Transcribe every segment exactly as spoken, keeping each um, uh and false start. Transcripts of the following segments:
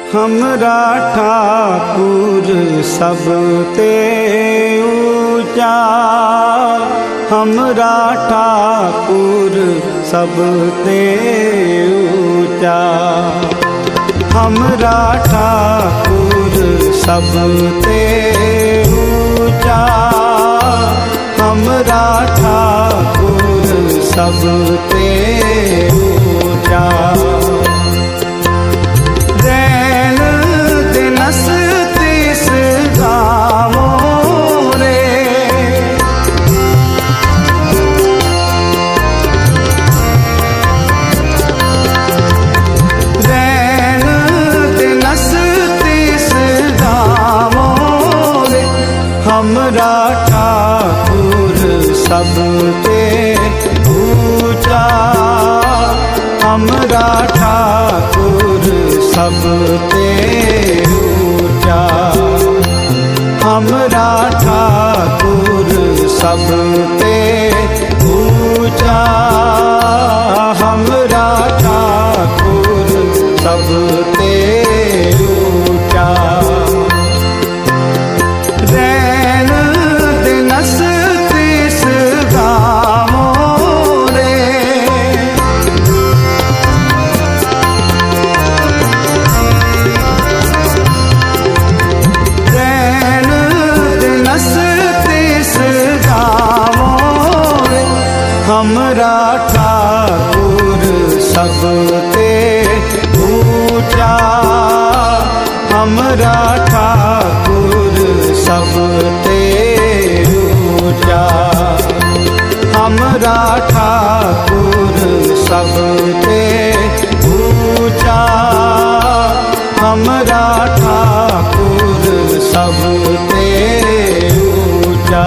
हमरा ठाकुर सब ते ऊंचा, हमरा ठाकुर सब ते ऊंचा, हमरा ठाकुर सब ते ऊंचा, हमरा ठाकुर सब ते ऊंचा। हमरा ठाकुर सब ते ऊंचा, हमरा ठाकुर सब ते ऊंचा, हमरा ठाकुर सब ते ऊंचा, हमरा ठाकुर सब ते ऊंचा। हमरा ठाकुर सब ते ऊंचा, हमरा ठाकुर सब ते ऊंचा, हमरा ठाकुर सब ते ऊंचा, हमरा ठाकुर सब ते ऊंचा।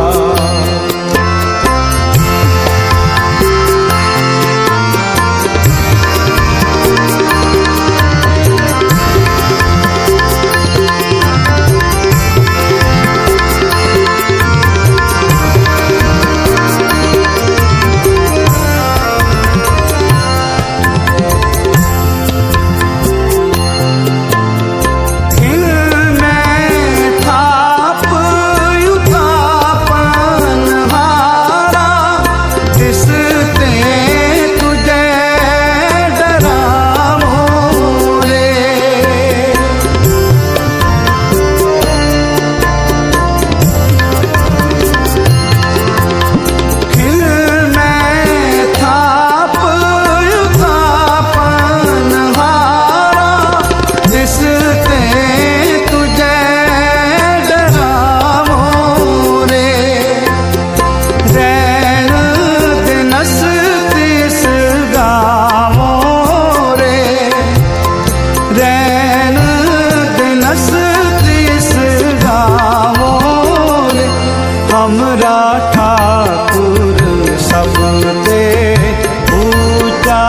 हमरा ठाकुर सब ते ऊंचा,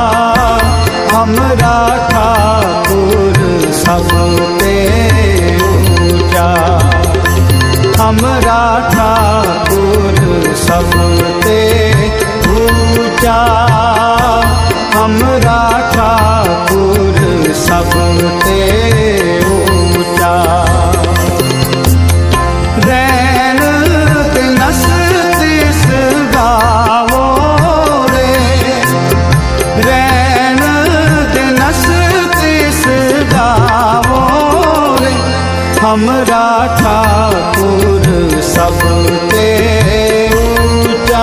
हमरा ठाकुर सब ते ऊंचा, हमरा ठाकुर सब ते ऊंचा, हमरा ठाकुर सब ते ऊंचा। हमरा ठाकुर सब ते ऊंचा,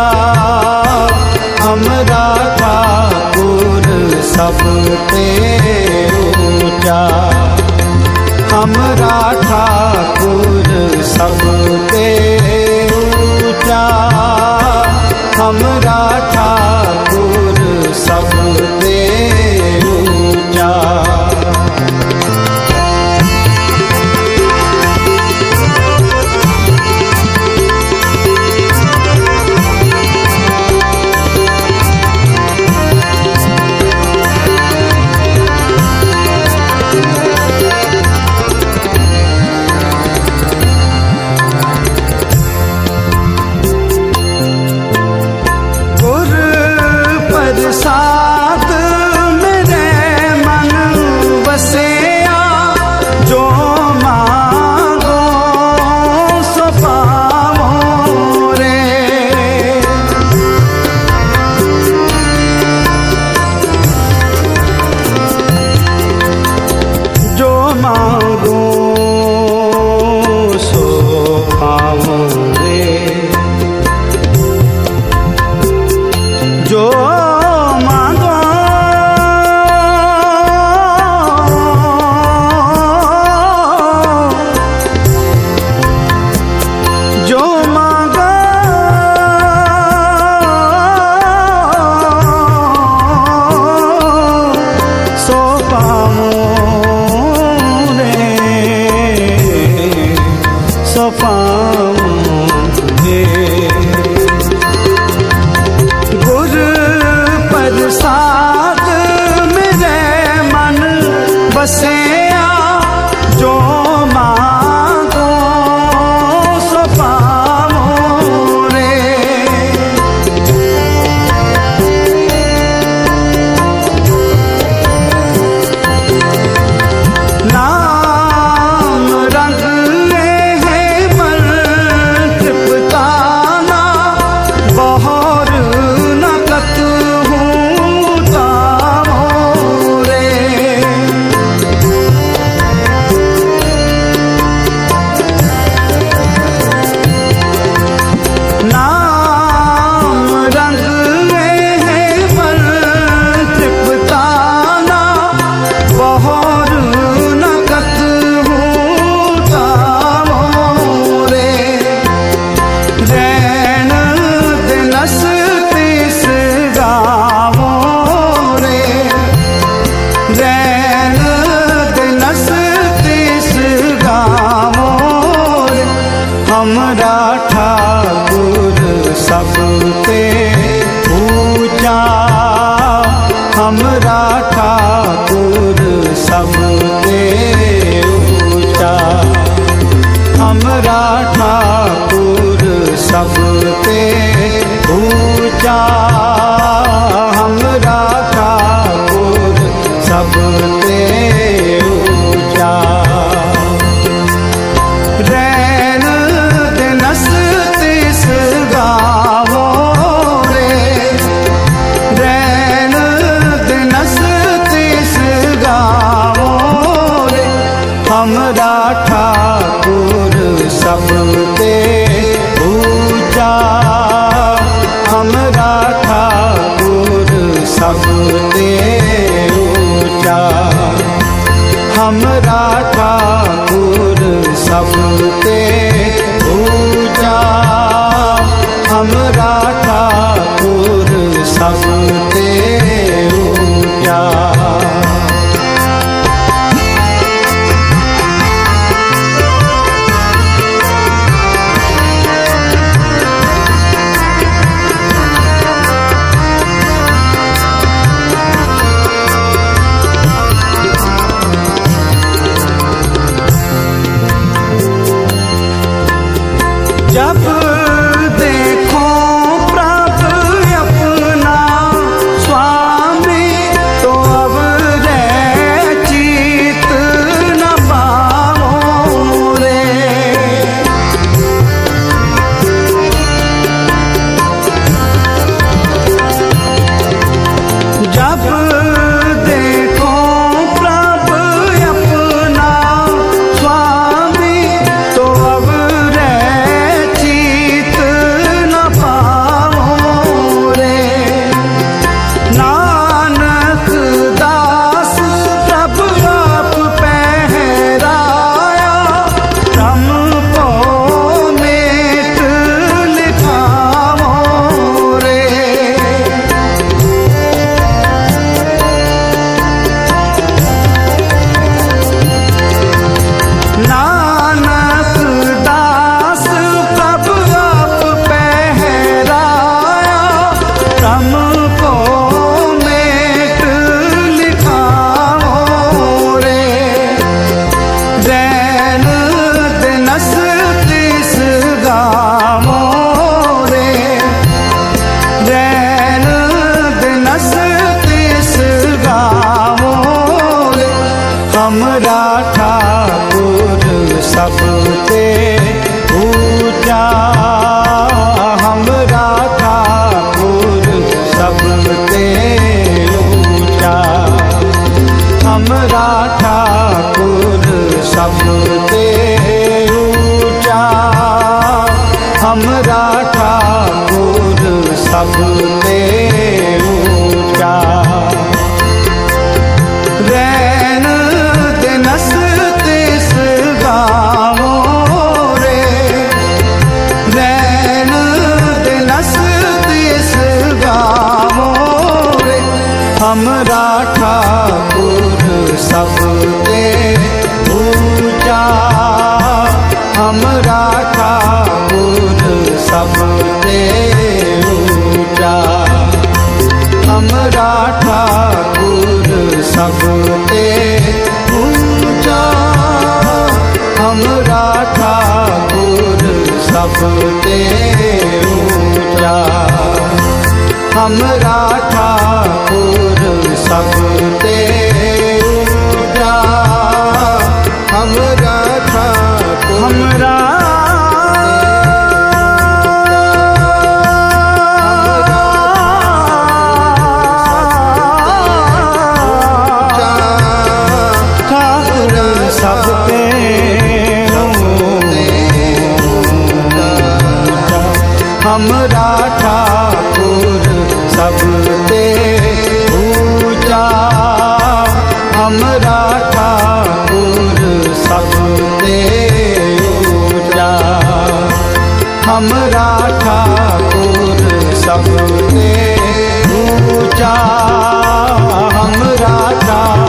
हमरा ठाकुर सब ते ऊंचा, हमरा ठाकुर सब ते ऊंचा, हमरा ठाकुर सब ते ऊंचा। गुर प्रसाद पामो रे सो पामो रे। गुरु प्रसाद मेरे मन बसे जो मांगो सो पामो रे। नाम रंग है मन तृप्ताना बहोर नकत हूँ तामो रे। नाम रंग है मन तृप्ताना बहोर नकत हूँ तामो रे। रैन दिनस तीस गावो रे। रैन दिनस तीस गावो रे। हमरा ठाकुर सबते ऊंचा। हमरा ठाकुर सबते ऊंचा। हमरा ठाकुर सबते ऊंचा। हमरा ठाकुर सबते ऊंचा। रैन दिनस तीस गावो रे। रैन दिनस तीस गावो रे। हमरा ठाकुर सबते ऊंचा। हमरा ठाकुर सबते ऊंचा। हमरा ठाकुर सबते ऊंचा। हमरा ठाकुर सबते ऊंचा। जब देखो प्रभु अपना स्वामी तो अब रे चित न पाओ रे। जब देखो प्रभु अपना स्वामी तो अब चित न पाओ रे। नानक दास प्रभु आप पहराया। तम को मेट लिखाओ रे। नानक दास प्रभु आप पहराया। तम को मेट लिखाओ रे। रैन दिनस तीस गावो रे। रैन दिनस तीस गावो रे। हमरा ठाकुर सबते ऊंचा। हमरा ठाकुर सबते ऊंचा। हमरा ठाकुर सबते ऊंचा। हमरा ठाकुर सबते ऊंचा। रैन दिनस तीस गावो रे। रैन दिनस तीस गावो रे। हमरा ठाकुर सबते ऊंचा, हमरा ठाकुर सबते ऊंचा, हमरा ठाकुर सबते ऊंचा, हमरा ठाकुर सबते ऊंचा, हमरा ठाकुर सबते ऊंचा, हमरा ठाकुर हमरा सबते हमरा ठाकुर सबते ऊंचा, हमरा ठाकुर सबते ऊंचा, हमरा ठाकुर सबते ऊंचा, हमरा ठाकुर